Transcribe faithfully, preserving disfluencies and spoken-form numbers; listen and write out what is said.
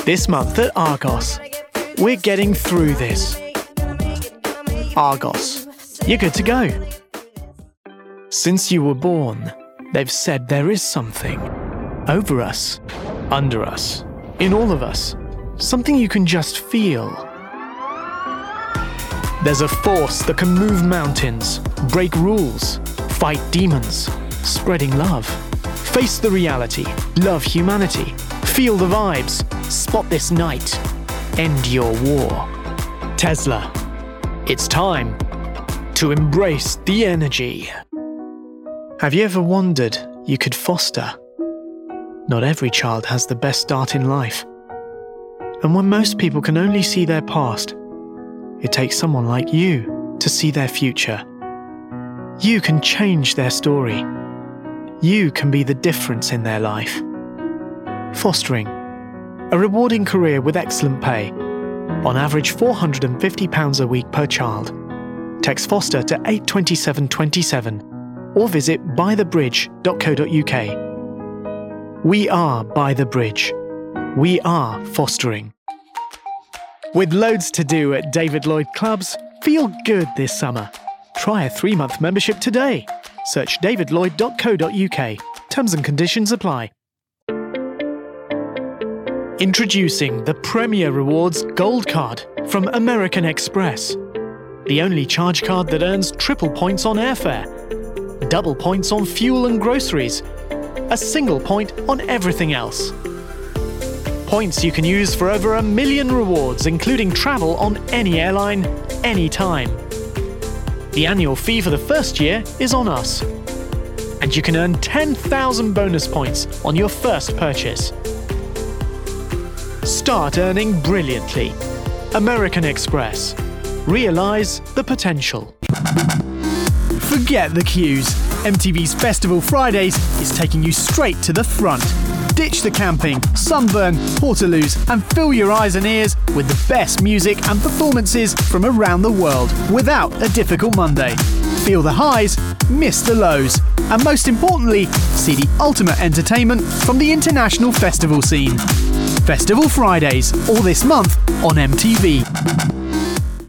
This month at Argos, we're getting through this. Argos, you're good to go. Since you were born, they've said there is something over us, under us, in all of us, something you can just feel. There's a force that can move mountains, break rules, fight demons, spreading love. Face the reality, love humanity, feel the vibes, spot this night, end your war. Tesla, it's time to embrace the energy. Have you ever wondered you could foster? Not every child has the best start in life. And when most people can only see their past, it takes someone like you to see their future. You can change their story. You can be the difference in their life. Fostering, a rewarding career with excellent pay. On average four hundred fifty pounds a week per child. Text foster to eight two seven two seven or visit by the bridge dot co dot uk. We are By the Bridge. We are fostering. With loads to do at David Lloyd Clubs, feel good this summer. Try a three-month membership today. Search david lloyd dot co dot uk. Terms and conditions apply. Introducing the Premier Rewards Gold Card from American Express. The only charge card that earns triple points on airfare, double points on fuel and groceries, a single point on everything else. Points you can use for over a million rewards, including travel on any airline, anytime. The annual fee for the first year is on us. And you can earn ten thousand bonus points on your first purchase. Start earning brilliantly. American Express. Realise the potential. Forget the queues. M T V's Festival Fridays is taking you straight to the front. Ditch the camping, sunburn, portaloos, and fill your eyes and ears with the best music and performances from around the world without a difficult Monday. Feel the highs, miss the lows, and most importantly, see the ultimate entertainment from the international festival scene. Festival Fridays, all this month on M T V.